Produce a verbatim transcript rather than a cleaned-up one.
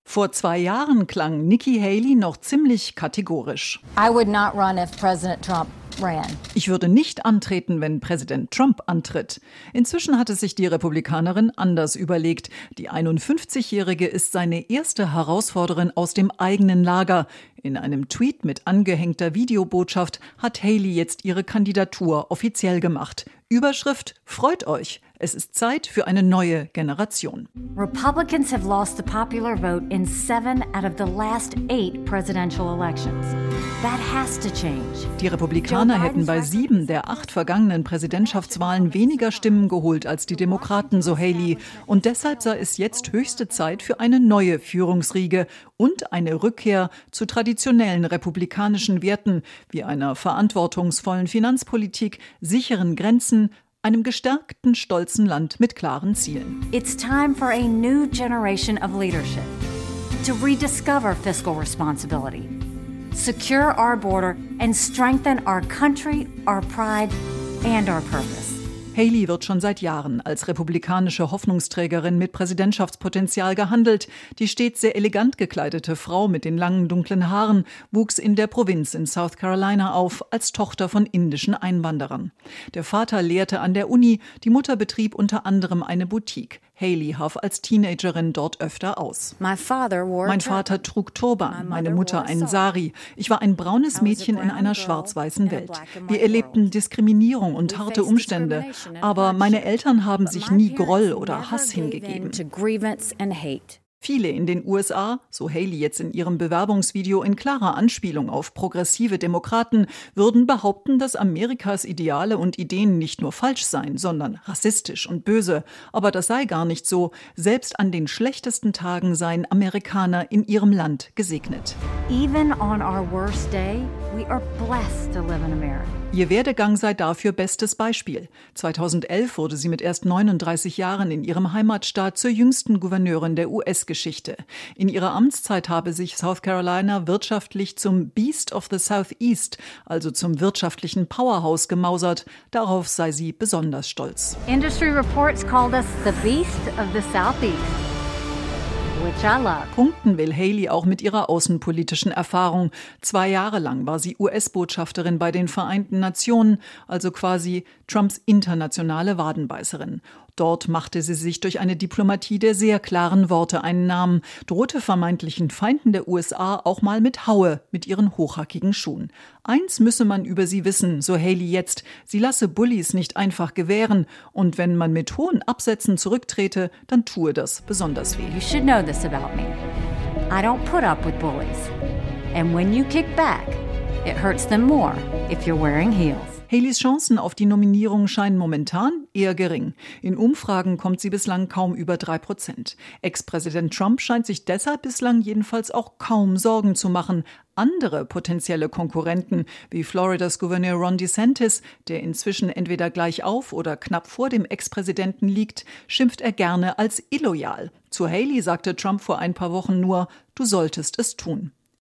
Vor zwei Jahren klang Nikki Haley noch ziemlich kategorisch. I would not run if President Trump ran. Ich würde nicht antreten, wenn Präsident Trump antritt. Inzwischen hat es sich die Republikanerin anders überlegt. Die einundfünfzigjährige ist seine erste Herausforderin aus dem eigenen Lager. In einem Tweet mit angehängter Videobotschaft hat Haley jetzt ihre Kandidatur offiziell gemacht. Überschrift: Freut euch! Es ist Zeit für eine neue Generation. Republicans have lost the popular vote in seven out of the last eight presidential elections. That has to change. Die Republikaner hätten bei sieben der acht vergangenen Präsidentschaftswahlen weniger Stimmen geholt als die Demokraten, so Haley. Und deshalb sei es jetzt höchste Zeit für eine neue Führungsriege und eine Rückkehr zu traditionellen republikanischen Werten wie einer verantwortungsvollen Finanzpolitik, sicheren Grenzen, einem gestärkten, stolzen Land mit klaren Zielen. It's time for a new generation of leadership to rediscover fiscal responsibility, secure our border and strengthen our country, our pride and our purpose. Haley wird schon seit Jahren als republikanische Hoffnungsträgerin mit Präsidentschaftspotenzial gehandelt. Die stets sehr elegant gekleidete Frau mit den langen dunklen Haaren wuchs in der Provinz in South Carolina auf, als Tochter von indischen Einwanderern. Der Vater lehrte an der Uni, die Mutter betrieb unter anderem eine Boutique. Haley half als Teenagerin dort öfter aus. Mein Vater trug Turban, meine Mutter einen Sari. Ich war ein braunes Mädchen in einer schwarz-weißen Welt. Wir erlebten Diskriminierung und harte Umstände, aber meine Eltern haben sich nie Groll oder Hass hingegeben. Viele in den U S A, so Haley jetzt in ihrem Bewerbungsvideo in klarer Anspielung auf progressive Demokraten, würden behaupten, dass Amerikas Ideale und Ideen nicht nur falsch seien, sondern rassistisch und böse. Aber das sei gar nicht so. Selbst an den schlechtesten Tagen seien Amerikaner in ihrem Land gesegnet. Even on our worst day, we are blessed to live in America. Ihr Werdegang sei dafür bestes Beispiel. zweitausendelf wurde sie mit erst neununddreißig Jahren in ihrem Heimatstaat zur jüngsten Gouverneurin der U S-Geschichte. In ihrer Amtszeit habe sich South Carolina wirtschaftlich zum Beast of the Southeast, also zum wirtschaftlichen Powerhouse, gemausert. Darauf sei sie besonders stolz. Industry reports called us the Beast of the Southeast. Which I love. Punkten will Haley auch mit ihrer außenpolitischen Erfahrung. Zwei Jahre lang war sie U S-Botschafterin bei den Vereinten Nationen, also quasi Trumps internationale Wadenbeißerin. Dort machte sie sich durch eine Diplomatie der sehr klaren Worte einen Namen, drohte vermeintlichen Feinden der U S A auch mal mit Haue mit ihren hochhackigen Schuhen. Eins müsse man über sie wissen, so Haley jetzt: Sie lasse Bullies nicht einfach gewähren, und wenn man mit hohen Absätzen zurücktrete, dann tue das besonders weh. You should know this about me. I don't put up with bullies. And when you kick back, it hurts them more if you're wearing heels. Haleys Chancen auf die Nominierung scheinen momentan eher gering. In Umfragen kommt sie bislang kaum über drei Prozent. Ex-Präsident Trump scheint sich deshalb bislang jedenfalls auch kaum Sorgen zu machen. Andere potenzielle Konkurrenten, wie Floridas Gouverneur Ron DeSantis, der inzwischen entweder gleich auf oder knapp vor dem Ex-Präsidenten liegt, schimpft er gerne als illoyal. Zu Haley sagte Trump vor ein paar Wochen nur: Du solltest es tun.